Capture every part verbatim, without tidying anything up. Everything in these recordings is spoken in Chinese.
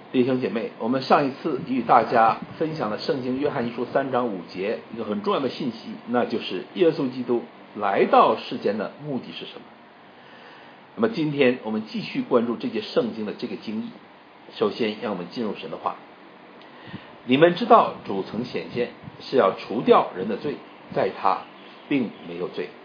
弟兄姐妹，我们上一次与大家分享了圣经约翰一书三章五节一个很重要的信息，那就是耶稣基督来到世间的目的是什么。那么今天我们继续关注这节圣经的这个经义。首先让我们进入神的话。你们知道主曾显现是要除掉人的罪，在他并没有罪。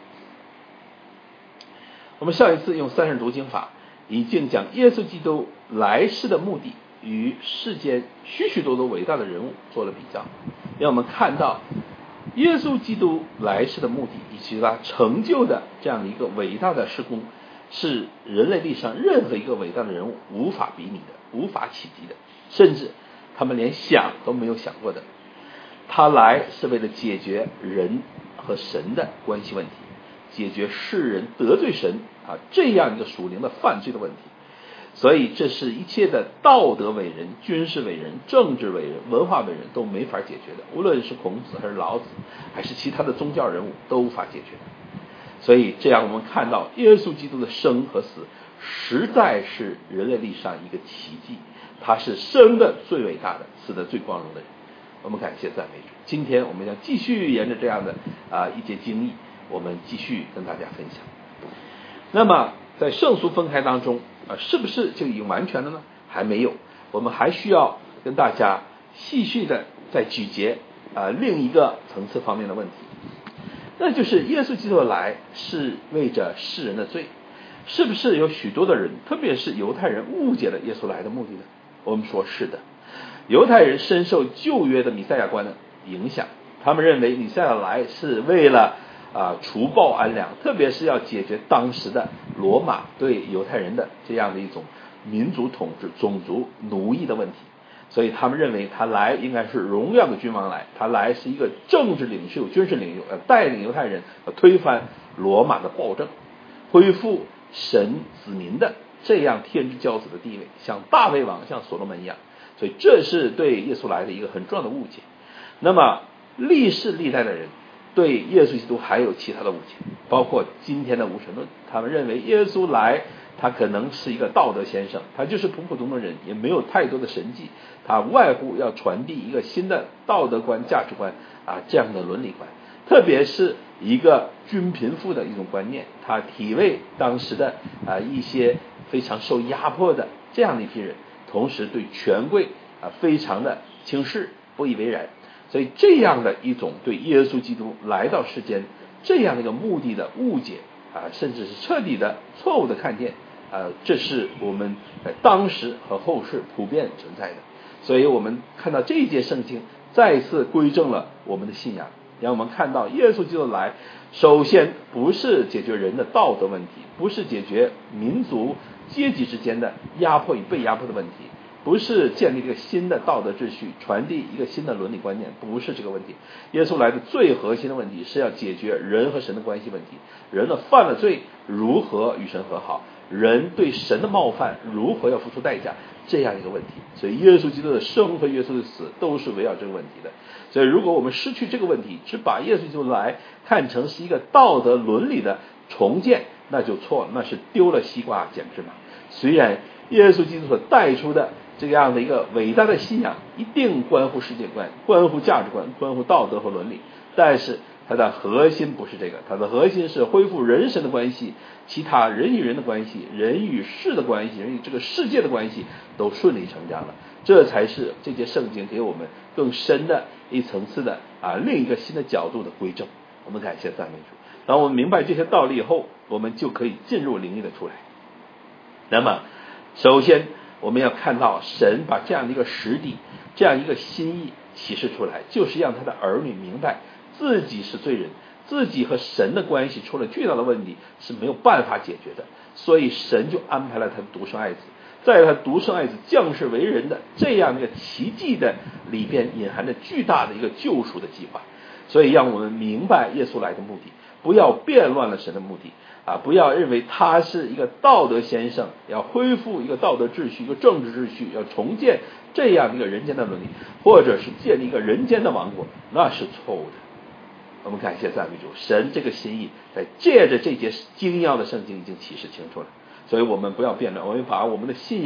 我们上一次用三人读经法已经将耶稣基督来世的目的与世间许许多多伟大的人物做了比较，让我们看到耶稣基督来世的目的以及他成就的这样的一个伟大的事工，是人类历史上任何一个伟大的人物无法比拟的，无法企及的，甚至他们连想都没有想过的。他来是为了解决人和神的关系问题，解决世人得罪神啊这样一个属灵的犯罪的问题。所以这是一切的道德伟人、军事伟人、政治伟人、文化伟人都没法解决的，无论是孔子还是老子还是其他的宗教人物都无法解决的。所以这样我们看到耶稣基督的生和死实在是人类历史上一个奇迹，他是生的最伟大的，死的最光荣的人。我们感谢赞美主。今天我们要继续沿着这样的啊一节经义，我们继续跟大家分享。那么在圣俗分开当中啊，是不是就已经完全了呢？还没有，我们还需要跟大家细细的再咀嚼啊另一个层次方面的问题，那就是耶稣基督来是为着世人的罪。是不是有许多的人，特别是犹太人误解了耶稣来的目的呢？我们说是的，犹太人深受旧约的弥赛亚观的影响，他们认为弥赛亚来是为了啊除暴安良，特别是要解决当时的罗马对犹太人的这样的一种民族统治、种族奴役的问题。所以他们认为他来应该是荣耀的君王来，他来是一个政治领袖、军事领袖，要带领犹太人推翻罗马的暴政，恢复神子民的这样天之骄子的地位，像大卫王、像所罗门一样。所以这是对耶稣来的一个很重要的误解。那么历世历代的人对耶稣基督还有其他的误解，包括今天的无神论，他们认为耶稣来他可能是一个道德先生，他就是普普通通的人，也没有太多的神迹，他外乎要传递一个新的道德观、价值观啊这样的伦理观，特别是一个均贫富的一种观念，他体味当时的啊一些非常受压迫的这样的一批人，同时对权贵啊非常的轻视，不以为然。所以这样的一种对耶稣基督来到世间这样的一个目的的误解啊，甚至是彻底的错误的看见啊，这是我们在当时和后世普遍存在的。所以我们看到这一节圣经再次规正了我们的信仰，让我们看到耶稣基督来，首先不是解决人的道德问题，不是解决民族阶级之间的压迫与被压迫的问题，不是建立一个新的道德秩序，传递一个新的伦理观念，不是这个问题。耶稣来的最核心的问题是要解决人和神的关系问题，人的犯了罪如何与神和好，人对神的冒犯如何要付出代价，这样一个问题。所以耶稣基督的生和耶稣的死都是围绕这个问题的。所以如果我们失去这个问题，只把耶稣基督来看成是一个道德伦理的重建，那就错了，那是丢了西瓜捡芝麻。虽然耶稣基督所带出的这样的一个伟大的信仰一定关乎世界观、关乎价值观、关乎道德和伦理，但是它的核心不是这个，它的核心是恢复人神的关系，其他人与人的关系、人与事的关系、人与这个世界的关系都顺理成章了。这才是这节圣经给我们更深的一层次的啊另一个新的角度的规正。我们感谢赞美主。当我们明白这些道理以后，我们就可以进入灵意的出来。那么首先我们要看到神把这样的一个实底、这样一个心意启示出来，就是让他的儿女明白自己是罪人，自己和神的关系出了巨大的问题，是没有办法解决的。所以神就安排了他的独生爱子，在他独生爱子降世为人的这样一个奇迹的里边，隐含着巨大的一个救赎的计划。所以让我们明白耶稣来的目的，不要变乱了神的目的啊！不要认为他是一个道德先生，要恢复一个道德秩序、一个政治秩序，要重建这样一个人间的伦理，或者是建立一个人间的王国，那是错误的。我们感谢赞美主，神这个心意在借着这节精要的圣经已经启示清楚了。所以我们不要变乱，我们把我们的信仰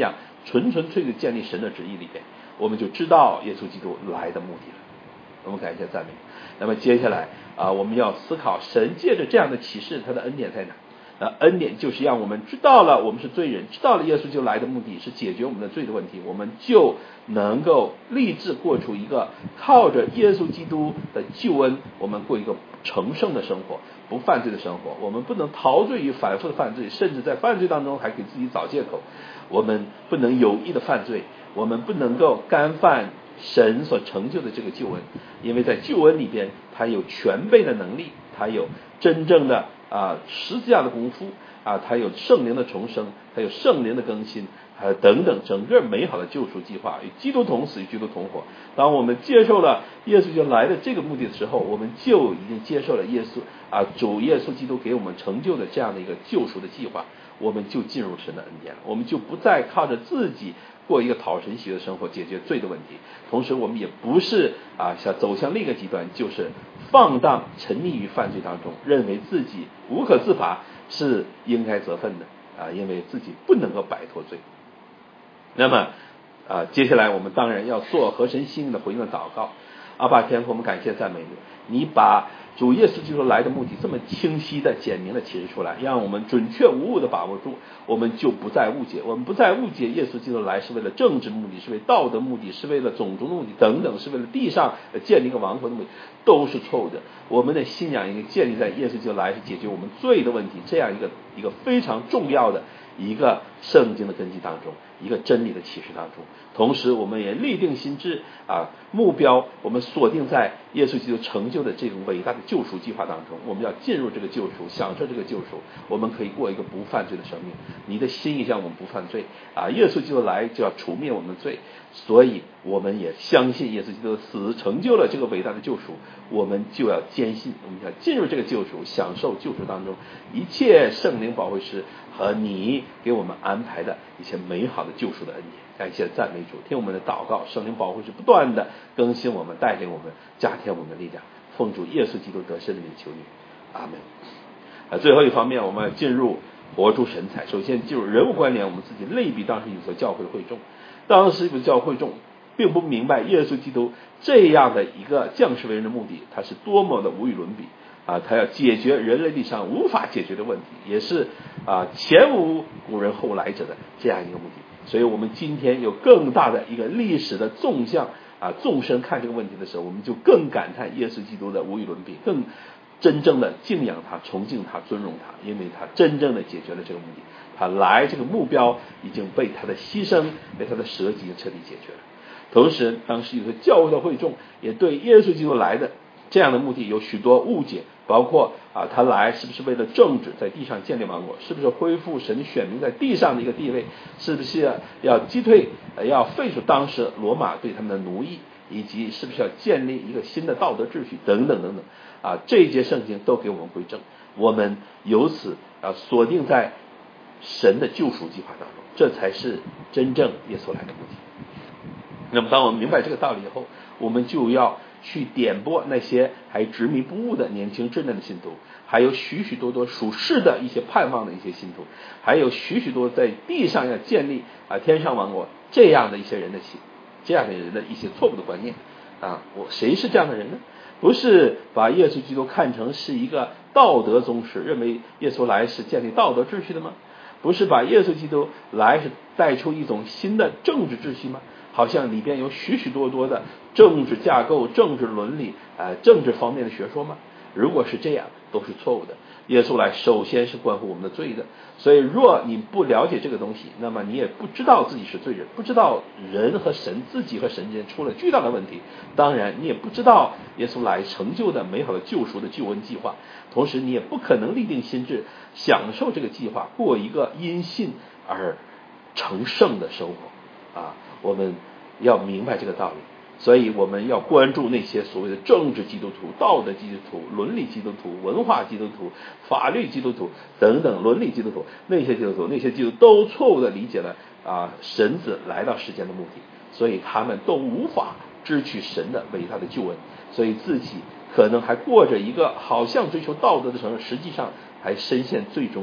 纯纯粹的建立神的旨意里边，我们就知道耶稣基督来的目的了。我们感谢赞美。那么接下来啊，我们要思考神借着这样的启示，他的恩典在哪？那恩典就是让我们知道了我们是罪人，知道了耶稣就来的目的是解决我们的罪的问题，我们就能够立志过出一个靠着耶稣基督的救恩，我们过一个成圣的生活，不犯罪的生活。我们不能陶醉于反复的犯罪，甚至在犯罪当中还给自己找借口。我们不能有意的犯罪，我们不能够干犯神所成就的这个救恩，因为在救恩里边，它有全备的能力，它有真正的啊十字架的功夫啊，它有圣灵的重生，它有圣灵的更新，还有等等整个美好的救赎计划，与基督同死，与基督同活。当我们接受了耶稣就来的这个目的的时候，我们就已经接受了耶稣啊主耶稣基督给我们成就的这样的一个救赎的计划，我们就进入神的恩典了，我们就不再靠着自己过一个讨神喜悦的生活解决罪的问题，同时我们也不是啊想走向另一个极端，就是放荡沉溺于犯罪当中，认为自己无可自拔，是应该责分的啊，因为自己不能够摆脱罪。那么啊，接下来我们当然要做合神心意的回应的祷告。阿爸天父，我们感谢赞美你，你把主耶稣基督来的目的这么清晰的简明的启示出来，让我们准确无误的把握住，我们就不再误解，我们不再误解耶稣基督来是为了政治目的，是为道德目的，是为了种族的目的等等，是为了地上建立一个王国的目的，都是错误的。我们的信仰应该建立在耶稣基督来是解决我们罪的问题这样一个一个非常重要的一个圣经的根基当中，一个真理的启示当中。同时我们也立定心志啊，目标我们锁定在耶稣基督成就的这种伟大的救赎计划当中，我们要进入这个救赎，享受这个救赎，我们可以过一个不犯罪的生命。你的心意让我们不犯罪啊，耶稣基督来就要除灭我们的罪，所以我们也相信耶稣基督的死成就了这个伟大的救赎，我们就要坚信，我们要进入这个救赎，享受救赎当中一切圣灵保惠师和你给我们安排的一些美好的救赎的恩典。感谢赞美主，听我们的祷告，圣灵保惠师不断的更新我们，带领我们，加添我们的力量，奉主耶稣基督得胜的名求你，阿门。啊，最后一方面我们要进入活出神采。首先进入人物关联，我们自己类比当时以色列教会的会众，当时以色列教会众并不明白耶稣基督这样的一个降世为人的目的，他是多么的无与伦比啊！他要解决人类历史上无法解决的问题，也是啊前无古人后来者的这样一个目的。所以我们今天有更大的一个历史的纵向啊纵深看这个问题的时候，我们就更感叹耶稣基督的无与伦比，更真正的敬仰他，崇敬他，尊荣他，因为他真正的解决了这个目的，他来这个目标已经被他的牺牲，被他的舍己彻底解决了。同时当时有些教会的会众也对耶稣基督来的这样的目的有许多误解，包括啊，他来是不是为了政治，在地上建立王国，是不是恢复神选民在地上的一个地位，是不是要击退要废除当时罗马对他们的奴役，以及是不是要建立一个新的道德秩序等等等等啊，这一节圣经都给我们规正，我们由此啊锁定在神的救赎计划当中，这才是真正耶稣来的目的。那么当我们明白这个道理以后，我们就要去点拨那些还执迷不悟的年轻稚嫩的信徒，还有许许多多属世的一些盼望的一些信徒，还有许许多在地上要建立啊天上王国这样的一些人的心，这样的人的一些错误的观念啊。我谁是这样的人呢？不是把耶稣基督看成是一个道德宗师，认为耶稣来是建立道德秩序的吗？不是把耶稣基督来是带出一种新的政治秩序吗？好像里边有许许多多的政治架构、政治伦理、呃政治方面的学说吗？如果是这样，都是错误的。耶稣来首先是关乎我们的罪的，所以若你不了解这个东西，那么你也不知道自己是罪人，不知道人和神自己和神间出了巨大的问题，当然你也不知道耶稣来成就的美好的救赎的救恩计划，同时你也不可能立定心志享受这个计划，过一个因信而成圣的生活啊！我们要明白这个道理，所以我们要关注那些所谓的政治基督徒、道德基督徒、伦理基督徒、文化基督徒、法律基督徒等等伦理基督徒，那些基督徒那些基督徒都错误的理解了啊神子来到世间的目的，所以他们都无法支取神的伟大的救恩，所以自己可能还过着一个好像追求道德的生活，实际上还深陷最终的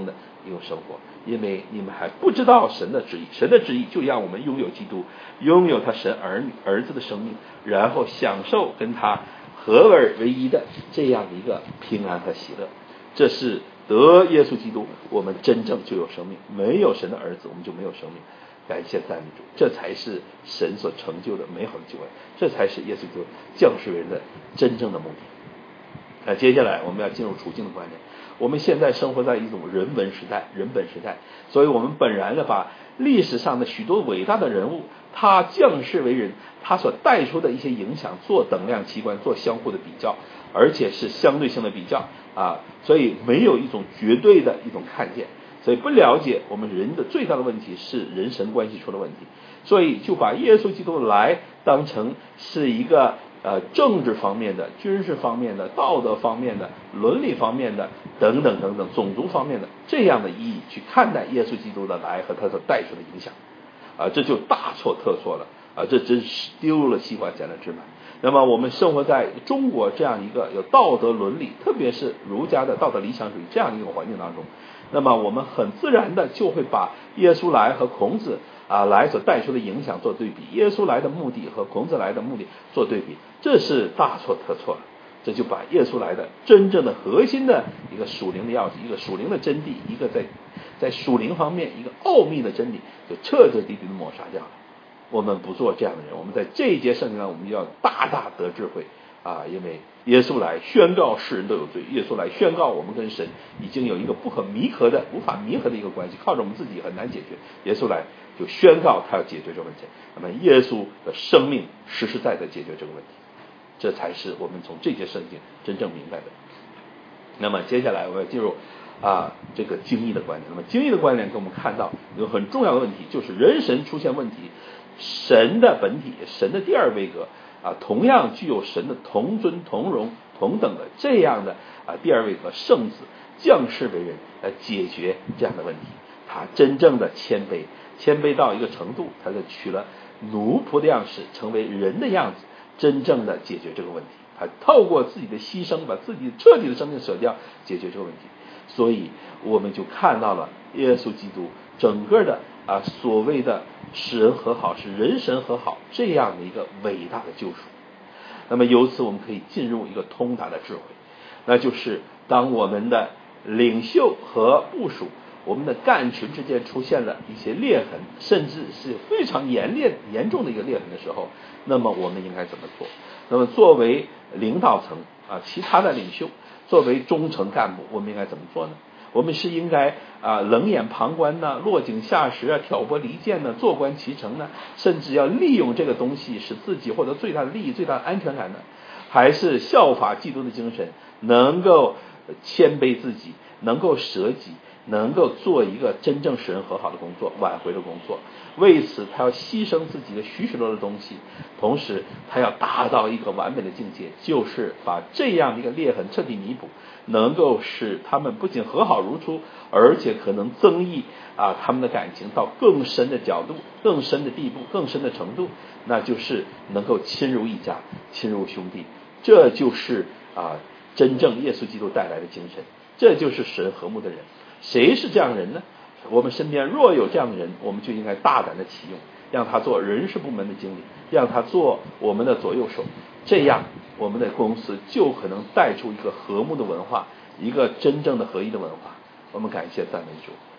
一种生活，因为你们还不知道神的旨意。神的旨意就让我们拥有基督，拥有他神儿女儿子的生命，然后享受跟他合而为一的这样的一个平安和喜乐。这是得耶稣基督，我们真正就有生命。没有神的儿子，我们就没有生命。感谢赞美主，这才是神所成就的美好的救恩，这才是耶稣基督降世为人的真正的目的。那接下来我们要进入处境的观念。我们现在生活在一种人文时代，人本时代，所以我们本然的把历史上的许多伟大的人物，他降世为人，他所带出的一些影响做等量齐观，做相互的比较，而且是相对性的比较啊，所以没有一种绝对的一种看见。所以不了解我们人的最大的问题是人神关系出了问题，所以就把耶稣基督来当成是一个呃政治方面的、军事方面的、道德方面的、伦理方面的等等等等种族方面的这样的意义去看待耶稣基督的来和他所带出的影响啊，这就大错特错了啊！这真是丢了西瓜捡了芝麻。那么我们生活在中国这样一个有道德伦理，特别是儒家的道德理想主义这样一个环境当中，那么我们很自然的就会把耶稣来和孔子啊来所带出的影响做对比，耶稣来的目的和孔子来的目的做对比，这是大错特错了。这就把耶稣来的真正的核心的一个属灵的要旨，一个属灵的真谛，一个在在属灵方面一个奥秘的真理，就彻彻底底的抹杀掉了。我们不做这样的人，我们在这一节圣经上，我们要大大得智慧啊！因为耶稣来宣告世人都有罪，耶稣来宣告我们跟神已经有一个不可弥合的、无法弥合的一个关系，靠着我们自己很难解决。耶稣来就宣告他要解决这个问题，那么耶稣的生命实实在在解决这个问题，这才是我们从这节圣经真正明白的。那么接下来我要进入啊这个经义的观点。那么经义的观点给我们看到有很重要的问题，就是人神出现问题，神的本体，神的第二位格啊，同样具有神的同尊同荣同等的这样的啊第二位格圣子降世为人来解决这样的问题。他真正的谦卑，谦卑到一个程度，他就取了奴仆的样式，成为人的样子，真正的解决这个问题。他透过自己的牺牲，把自己彻底的生命舍掉，解决这个问题。所以我们就看到了耶稣基督整个的啊所谓的使人和好，是人神和好这样的一个伟大的救赎。那么由此我们可以进入一个通达的智慧，那就是当我们的领袖和部属，我们的干群之间出现了一些裂痕，甚至是非常严烈严重的一个裂痕的时候，那么我们应该怎么做？那么作为领导层啊，其他的领袖，作为中层干部，我们应该怎么做呢？我们是应该啊冷眼旁观呢，落井下石啊，挑拨离间呢，坐观其成呢，甚至要利用这个东西使自己获得最大的利益、最大的安全感呢？还是效法基督的精神，能够谦卑自己，能够舍己，能够做一个真正使人和好的工作，挽回的工作？为此他要牺牲自己的许许多的东西，同时他要达到一个完美的境界，就是把这样的一个裂痕彻底弥补，能够使他们不仅和好如初，而且可能增益啊他们的感情到更深的角度、更深的地步、更深的程度，那就是能够亲如一家，亲如兄弟。这就是啊真正耶稣基督带来的精神，这就是使人和睦的人。谁是这样的人呢？我们身边若有这样的人，我们就应该大胆的启用，让他做人事部门的经理，让他做我们的左右手，这样我们的公司就可能带出一个和睦的文化，一个真正的合一的文化。我们感谢赞美主。